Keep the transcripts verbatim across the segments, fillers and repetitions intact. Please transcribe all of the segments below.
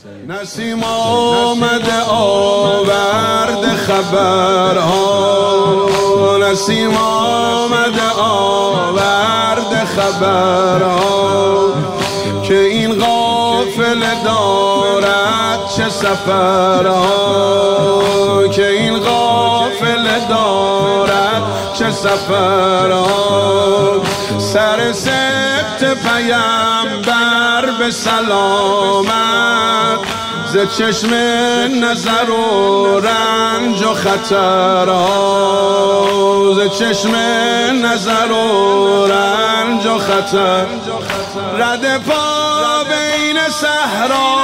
نسیم آمده آورده خبرها، نسیم آمده آورده خبرها که این قافله دارد چه سفرها، که این قافله دارد چه سفرها. سر سبت پیامبر به سلامت، ز چشم نظر و رنج و خطرها، ز چشم نظر و رنج و خطر. رد پا بین صحرا،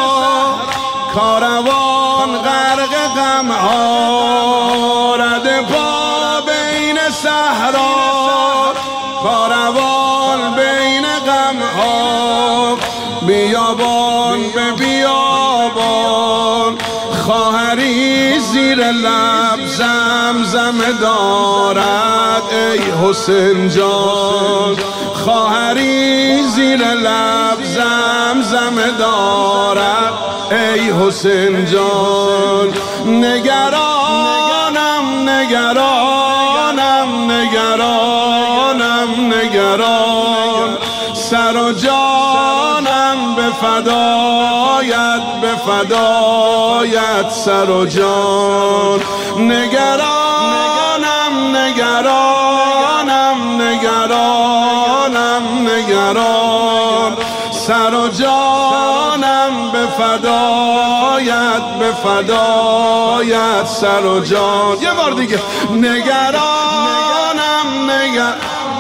کاروان غرق غمها، رد پا بین صحرا، کاروان بین غمها. بیابان به بیابان، خواهری زیر لب زمزم دارد ای حسین جان، خواهری زیر لب زمزم دارد ای حسین جان. نگرانم نگرانم نگرانم نگران، سر و جانم به فدایت به فدایت سر و جان. نگرانم نگرانم نگرانم نگران، سر و جانم به فدایت به فدایت سر و جان. یه بار دیگه نگرانم نگرانم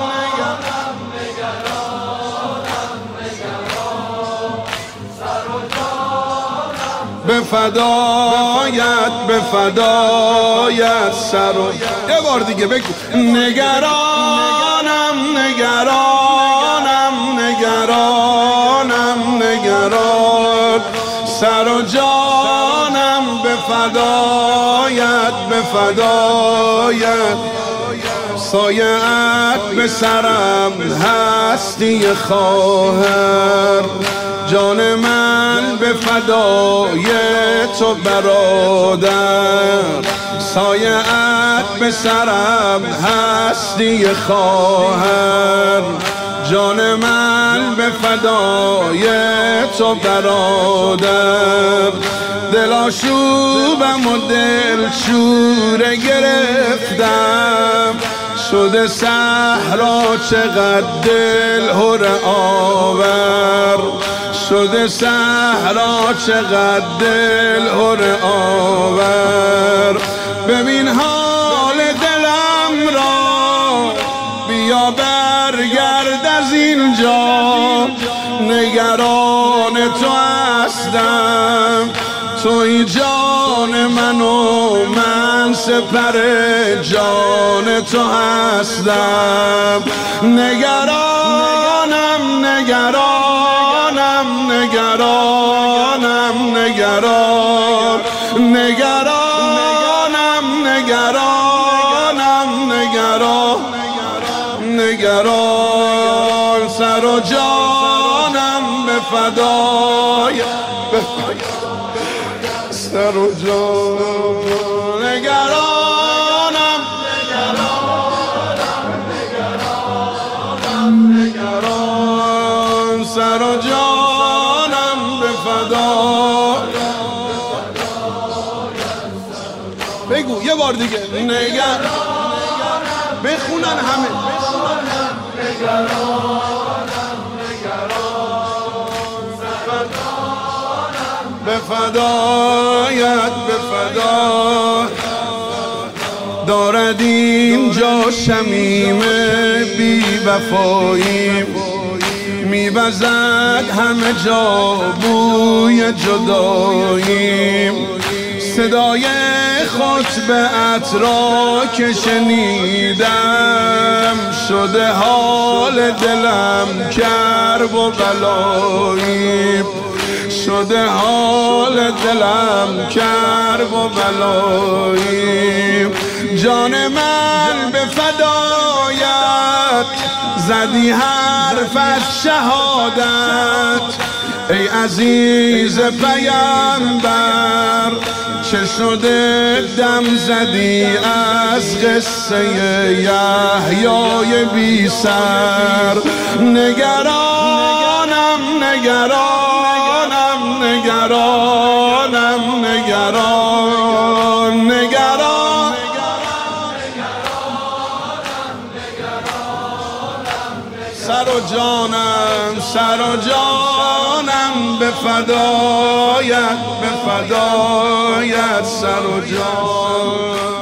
به فدایت به فدایت سر و. یه بار دیگه بگو نگرانم نگرانم نگرانم نگران، سر و جانم به فدایت به فدایت. سایه‌ات به سرم هستی خواهر، جان من به فدای تو برادر. سایه‌ات به سرم هستی خواهر، جان من به فدای تو برادر. دل آشوبم و دل شوره گرفتم، شده صحرا چقدر دل هر آور، شده صحرا چقدر دل هر آور. ببین حال دلم را، بیا برگرد از اینجا، نگران تو هستم. توی جان من و من سپر جان تو هستم. نگرانم نگرانم نگرانم نگران، نگرانم نگرانم نگران نگران، سر و جانم به فدای سر و جان. نگرانم نگرانم نگران، سر و جانم به فدای. بگو یه بار دیگه نگران، بخونن همه. به فدایت به فدایت. دارد اینجا شمیم بی وفاییم، میوزد همه جا بوی جداییم. صدای خطبه‌ات را که شنیدم، شده حال دلم کرب و بلاییم، شده حال دلم کرب و بلاییم. جان من به فدایت، زدی حرف از شهادت، ای عزیز پیامبر چه شده دم زدی از قصه یحیای بی سر؟ نگرانم نگرانم نگرانم نگران نگران سر و جانم سر و جانم به فدایت به فدایت سر و جان.